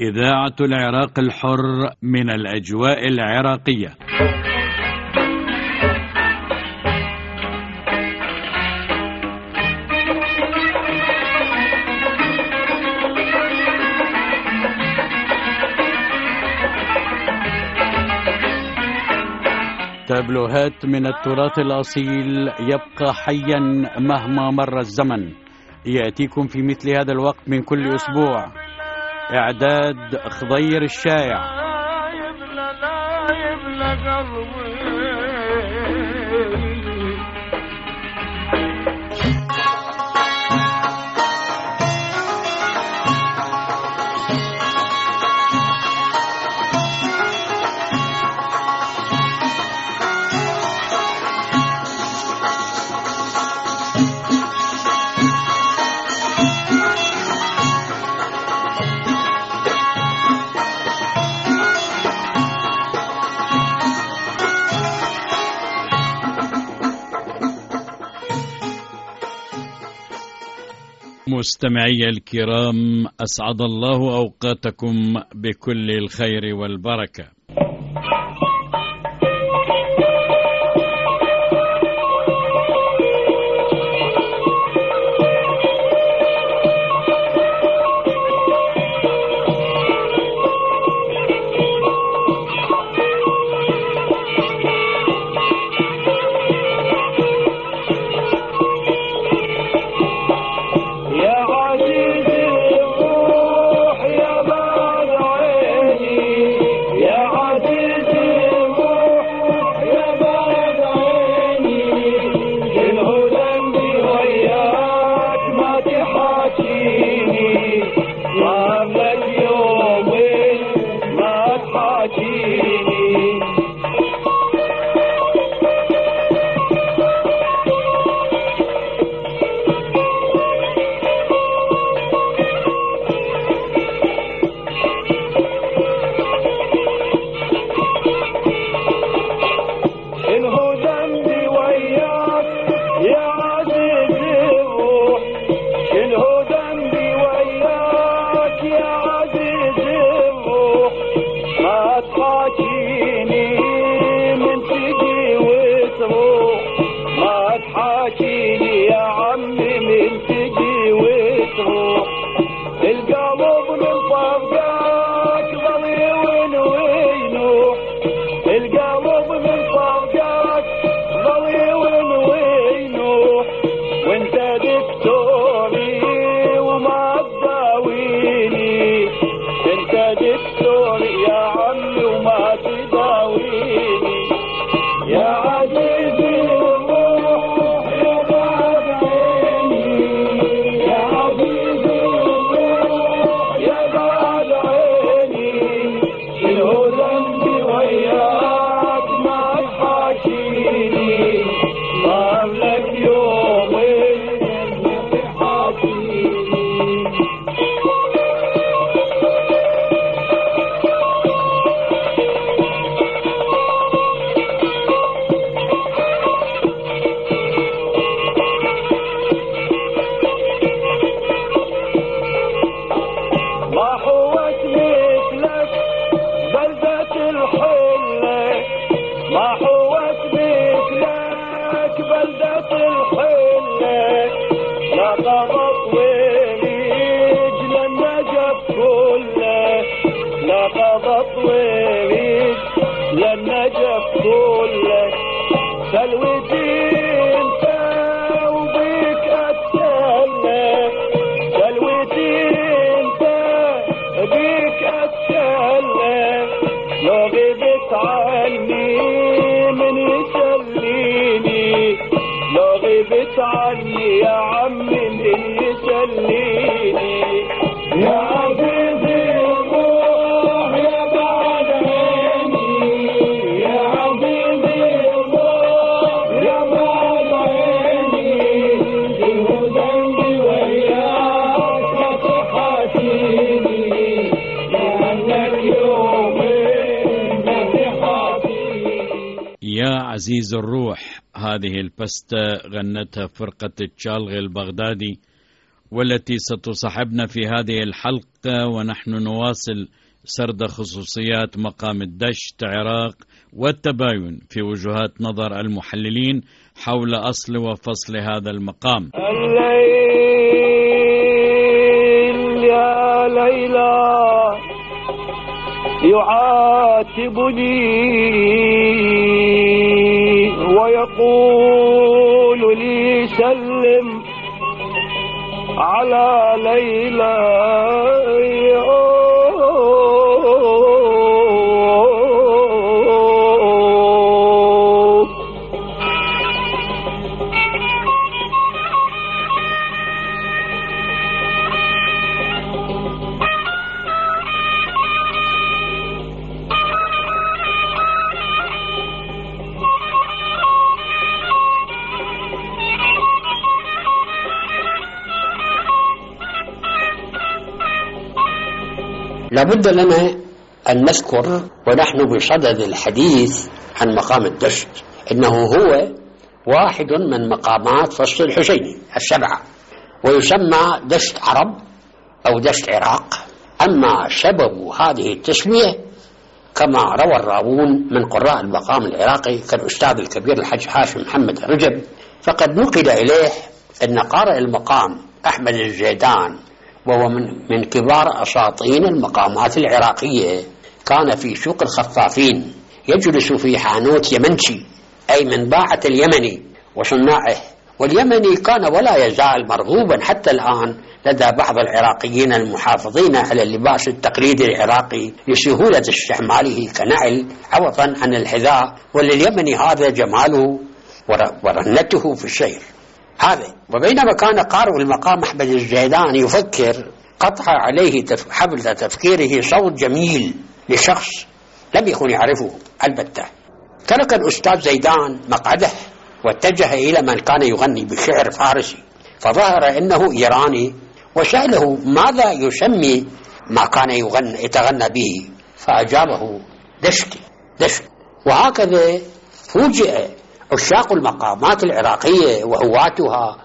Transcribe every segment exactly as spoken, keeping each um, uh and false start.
إذاعة العراق الحر من الأجواء العراقية. تابلوهات من التراث الأصيل يبقى حيا مهما مر الزمن، يأتيكم في مثل هذا الوقت من كل أسبوع. إعداد خضير الشايع. مستمعي الكرام، أسعد الله أوقاتكم بكل الخير والبركة. عزيز الروح، هذه البستة غنتها فرقة الشالغي البغدادي، والتي ستصاحبنا في هذه الحلقة، ونحن نواصل سرد خصوصيات مقام الدشت عراق والتباين في وجهات نظر المحللين حول أصل وفصل هذا المقام. الليل يا ليلى يعاتبني ويقول لي سلم على ليلى. لابد لنا أن نذكر ونحن بصدد الحديث عن مقام الدشت إنه هو واحد من مقامات فصل الحسيني السبعة، ويسمى دشت عرب أو دشت عراق. أما سبب هذه التسمية كما روى الراوون من قراء المقام العراقي كالأستاذ الكبير الحج هاشم محمد الرجب، فقد نقل إليه أن قارئ المقام أحمد الزيدان، وهو من, من كبار أساطين المقامات العراقية، كان في سوق الخفافين يجلس في حانوت يمنشي أي من باعة اليمني وصناعه، واليمني كان ولا يزال مرغوبا حتى الآن لدى بعض العراقيين المحافظين على اللباس التقليدي العراقي لسهولة استعماله كنعل عوضا عن الحذاء، ولليمني هذا جماله ورنته في السير هذا. وبينما كان قارئ المقام أحمد الزيدان يفكر، قطع عليه حبل تفكيره صوت جميل لشخص لم يكن يعرفه البتة. ترك الأستاذ زيدان مقعده واتجه إلى من كان يغني بشعر فارسي، فظهر أنه إيراني، وسأله ماذا يسمي ما كان يغني يتغنى به، فأجابه دشتي دشت. وهكذا فوجئ عشاق المقامات العراقية وهواتها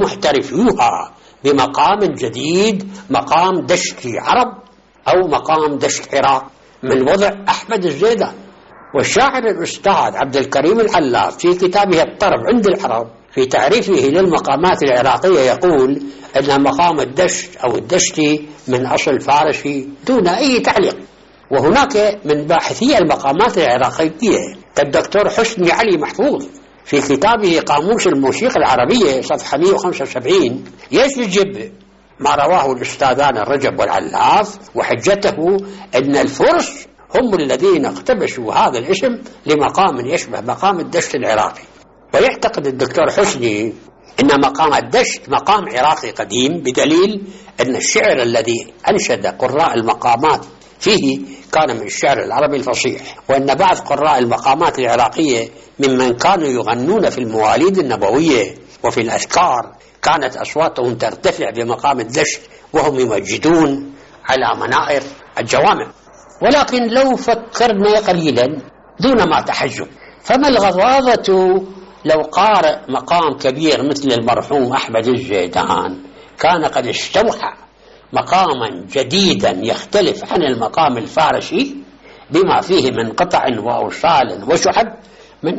ومحترفوها بمقام جديد، مقام دشت عرب أو مقام دشت عراق من وضع أحمد الزيدان. والشاعر الأستاذ عبد الكريم العلاف في كتابه الطرب عند العرب في تعريفه للمقامات العراقية يقول أن مقام الدشت أو الدشتي من أصل فارسي دون أي تعليق. وهناك من باحثي المقامات العراقية كالدكتور حسني علي محفوظ في كتابه قاموس الموسيقى العربية صفحة مئة وخمسة وسبعين يستجب ما رواه الأستاذان الرجب والعلاف، وحجته أن الفرس هم الذين اقتبسوا هذا الاسم لمقام يشبه مقام الدشت العراقي. ويعتقد الدكتور حسني أن مقام الدشت مقام عراقي قديم، بدليل أن الشعر الذي أنشد قراء المقامات فيه كان من الشعر العربي الفصيح، وأن بعض قراء المقامات العراقية ممن كانوا يغنون في المواليد النبوية وفي الأذكار كانت أصواتهم ترتفع بمقام الدشت وهم يمجدون على منائر الجوامع. ولكن لو فكرنا قليلا دون ما تحجب، فما الغضاضة لو قارئ مقام كبير مثل المرحوم أحمد الزيدان كان قد استوحى مقاما جديدا يختلف عن المقام الفارسي بما فيه من قطع وأوصال وشحب من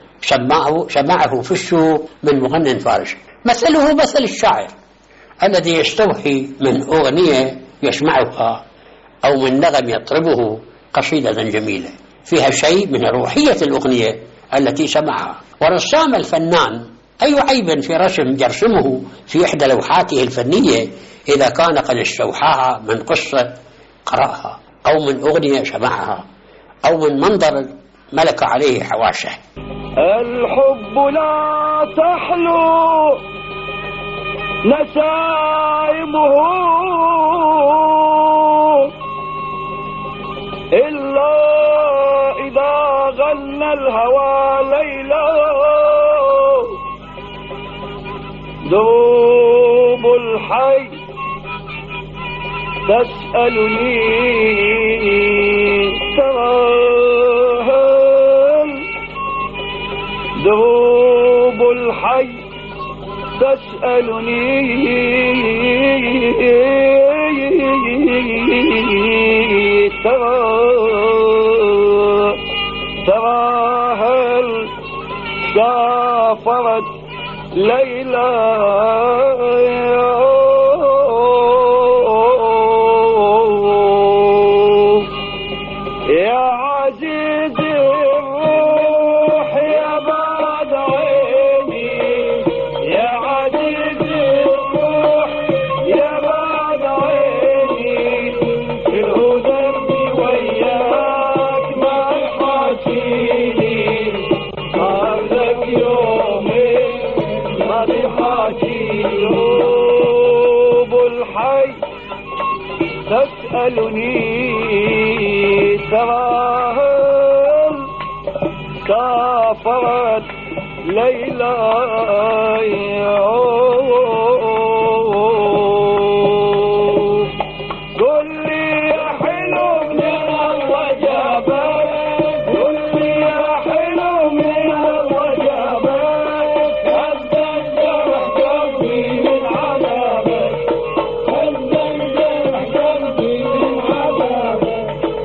سمعه, سمعه في السوق من مغنٍ فارسي، مثله مثل الشاعر الذي يستوحي من أغنية يسمعها أو من نغم يطربه قصيدة جميلة فيها شيء من روحية الأغنية التي سمعها. ورسام الفنان أي عيب في رسم يرسمه في إحدى لوحاته الفنية إذا كان قد استوحاها من قصة قرأها أو من أغنية سمعها أو من منظر ملك عليه حواشه. الحب لا تحلو نسائمه إلا إذا غنى الهوى ليلا، دوب الحي تسألني ترهل، دوب الحي تسألني ترى ترى هل سافرت ليلى يا عزيز الروح يا بعد عيني يا عزيز الروح يا بعد عيني في الهدى وياك ما يحاكيني صارلك يومي ما بيحاكيني قلوب الحي تسألني تراهم سافرت ليلى قل لي يا حلو من الوجبات قل لي يا حلو من الوجبات هدى الجرح قلبي من عذابك هدى الجرح قلبي من عذابك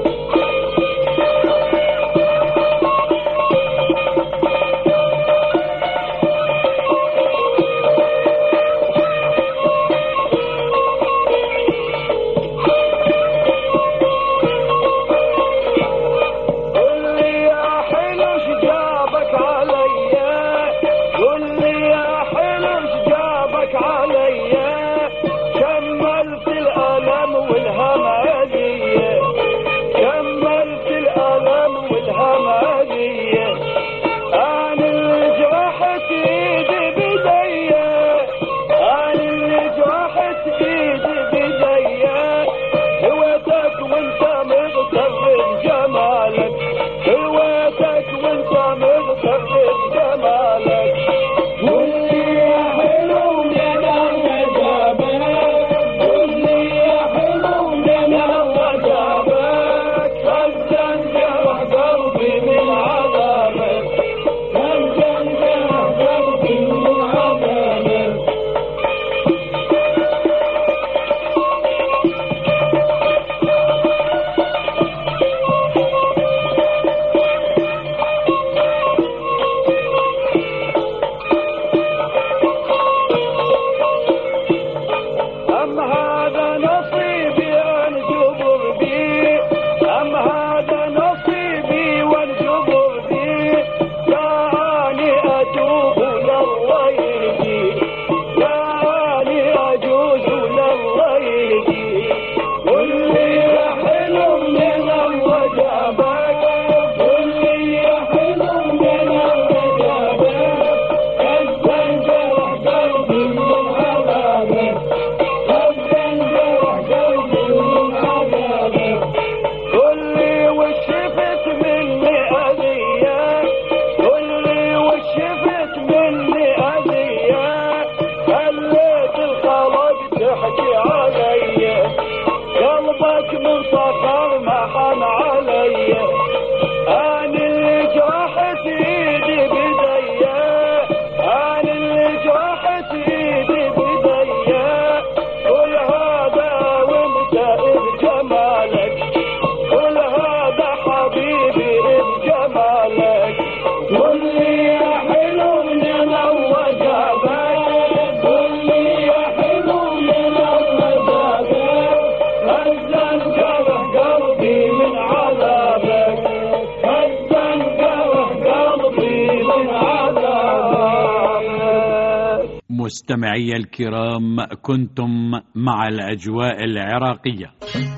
مستمعي الكرام، كنتم مع الأجواء العراقية.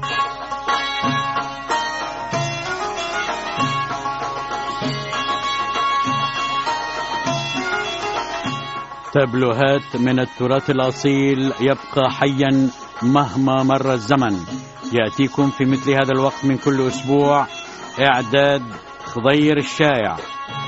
تابلوهات من التراث الأصيل يبقى حيا مهما مر الزمن، يأتيكم في مثل هذا الوقت من كل أسبوع. إعداد خضير الشايع،